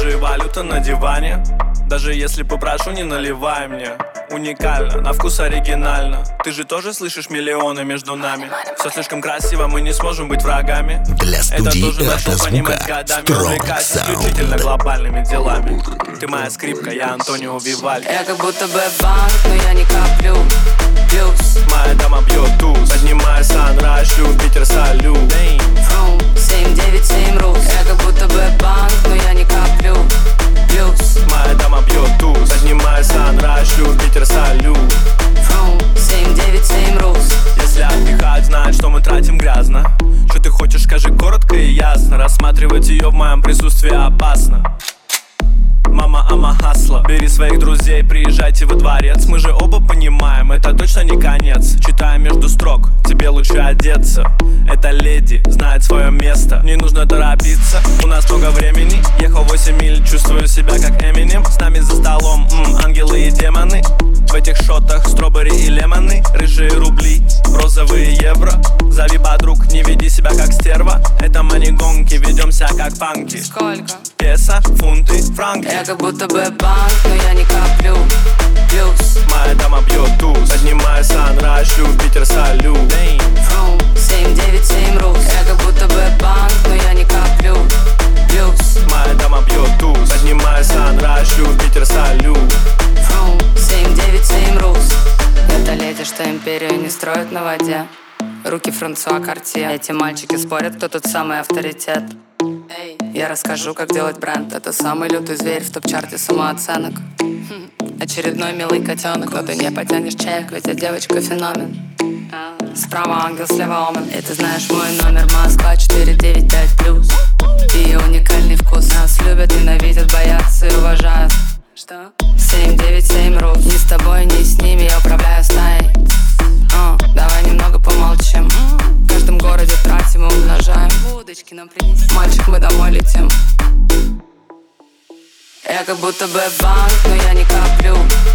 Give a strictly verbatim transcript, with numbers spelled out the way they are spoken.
же и валюта на диване. Даже если попрошу, не наливай мне. Уникально, на вкус оригинально. Ты же тоже слышишь миллионы между нами. Все слишком красиво, мы не сможем быть врагами. Для студии Это тоже начал понимать годами. Увлекаюсь исключительно глобальными делами. Ты моя скрипка, я Антонио Вивальди. Я как будто бы банк, но я не коплю. Плюс моя дама бьет туз. Поднимаю санрайз, шлю в Питер салют. Фрум, семь девять семь рус. Я как будто бы банк, но я не коплю. Плюс моя дама бьет туз. Поднимаю санрайз, шлю в Питер салют. Фрум, семь девять семь рус. Если отдыхать, знает, что мы тратим грязно. Что ты хочешь, скажи коротко и ясно. Рассматривать ее в моем присутствии опасно. Мама, ама хасла. Бери своих друзей, приезжайте во дворец. Мы же оба понимаем, это точно не конец. Читая между строк, тебе лучше одеться. Эта леди знает свое место. Не нужно торопиться, у нас много времени. Ехал восемь миль, чувствую себя как Эминем. С нами за столом, м, ангелы и демоны. В этих шотах стробери и лемоны. Рыжие рубли, розовые евро. Зови подруг, не веди себя как стерва. Это мани-гонки, ведемся как панки. Сколько? Песо, фунты, франки. Я как будто бы банк, но я не коплю. Плюс моя дама бьет туз. Поднимаю санрайз, шлю в Питер салют. Фрум, семь девять семь рус. Я как будто бы банк, но я не коплю. Плюс моя дама бьет туз. Поднимаю санрайз, шлю в Питер салют. Фрум, семь девять семь рус. Это леди, что империю не строят на воде. Руки Франсуа Картье. Эти мальчики спорят, кто тут самый авторитет. Я расскажу, как делать бренд. Это самый лютый зверь в топ-чарте самооценок. Очередной милый котенок, но ты не потянешь чек, ведь я девочка феномен. Справа ангел, слева омен. И ты знаешь мой номер, Москва четыре девять пять плюс. И уникальный вкус. Нас любят, ненавидят, боятся и уважают. Что? семь девять семь рус. Ни с тобой, ни с ними я управляю стаей. uh, Давай немного помолчим. В каждом городе тратим и умножаем. Водочки нам принеси. Мальчик, мы домой летим. Я как будто бы банк, но я не коплю.